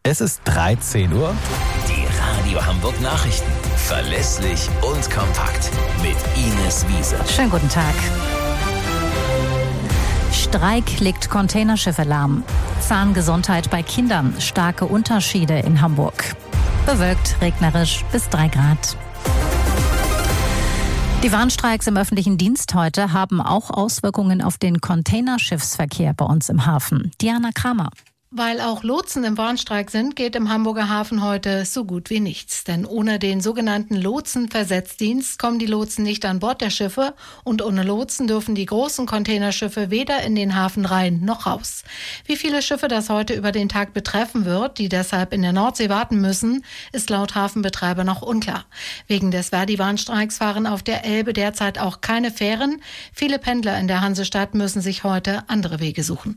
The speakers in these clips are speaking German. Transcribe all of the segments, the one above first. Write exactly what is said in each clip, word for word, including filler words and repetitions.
Es ist dreizehn Uhr. Die Radio Hamburg Nachrichten. Verlässlich und kompakt. Mit Ines Wiese. Schönen guten Tag. Streik legt Containerschiffe lahm. Zahngesundheit bei Kindern. Starke Unterschiede in Hamburg. Bewölkt, regnerisch bis drei Grad. Die Warnstreiks im öffentlichen Dienst heute haben auch Auswirkungen auf den Containerschiffsverkehr bei uns im Hafen. Diana Kramer. Weil auch Lotsen im Warnstreik sind, geht im Hamburger Hafen heute so gut wie nichts. Denn ohne den sogenannten Lotsenversetzdienst kommen die Lotsen nicht an Bord der Schiffe und ohne Lotsen dürfen die großen Containerschiffe weder in den Hafen rein noch raus. Wie viele Schiffe das heute über den Tag betreffen wird, die deshalb in der Nordsee warten müssen, ist laut Hafenbetreiber noch unklar. Wegen des Verdi-Warnstreiks fahren auf der Elbe derzeit auch keine Fähren. Viele Pendler in der Hansestadt müssen sich heute andere Wege suchen.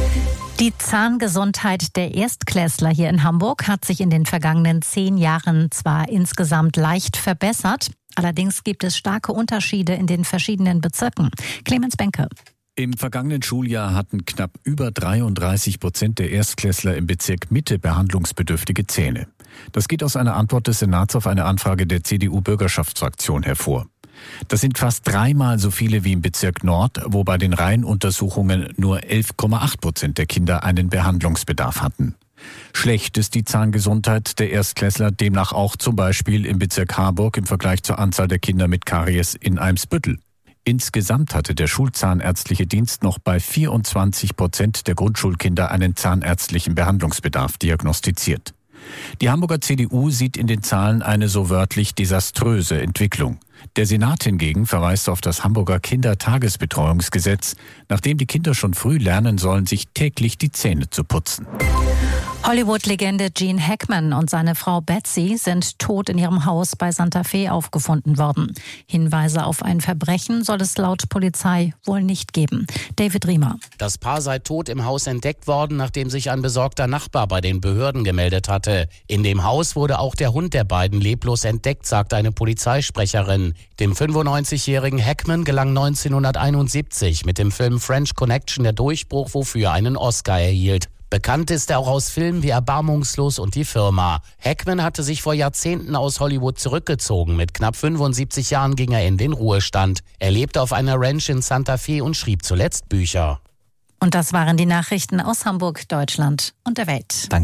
Die Zahngesundheit der Erstklässler hier in Hamburg hat sich in den vergangenen zehn Jahren zwar insgesamt leicht verbessert, allerdings gibt es starke Unterschiede in den verschiedenen Bezirken. Clemens Benke. Im vergangenen Schuljahr hatten knapp über dreiunddreißig Prozent der Erstklässler im Bezirk Mitte behandlungsbedürftige Zähne. Das geht aus einer Antwort des Senats auf eine Anfrage der C D U-Bürgerschaftsfraktion hervor. Das sind fast dreimal so viele wie im Bezirk Nord, wo bei den Reihenuntersuchungen nur elf Komma acht Prozent der Kinder einen Behandlungsbedarf hatten. Schlecht ist die Zahngesundheit der Erstklässler demnach auch zum Beispiel im Bezirk Harburg im Vergleich zur Anzahl der Kinder mit Karies in Eimsbüttel. Insgesamt hatte der schulzahnärztliche Dienst noch bei vierundzwanzig Prozent der Grundschulkinder einen zahnärztlichen Behandlungsbedarf diagnostiziert. Die Hamburger C D U sieht in den Zahlen eine so wörtlich desaströse Entwicklung. Der Senat hingegen verweist auf das Hamburger Kindertagesbetreuungsgesetz, nachdem die Kinder schon früh lernen sollen, sich täglich die Zähne zu putzen. Hollywood-Legende Gene Hackman und seine Frau Betsy sind tot in ihrem Haus bei Santa Fe aufgefunden worden. Hinweise auf ein Verbrechen soll es laut Polizei wohl nicht geben. David Riemer. Das Paar sei tot im Haus entdeckt worden, nachdem sich ein besorgter Nachbar bei den Behörden gemeldet hatte. In dem Haus wurde auch der Hund der beiden leblos entdeckt, sagt eine Polizeisprecherin. Dem fünfundneunzigjährigen Hackman gelang neunzehnhunderteinundsiebzig mit dem Film French Connection der Durchbruch, wofür er einen Oscar erhielt. Bekannt ist er auch aus Filmen wie Erbarmungslos und Die Firma. Hackman hatte sich vor Jahrzehnten aus Hollywood zurückgezogen. Mit knapp fünfundsiebzig Jahren ging er in den Ruhestand. Er lebte auf einer Ranch in Santa Fe und schrieb zuletzt Bücher. Und das waren die Nachrichten aus Hamburg, Deutschland und der Welt. Danke.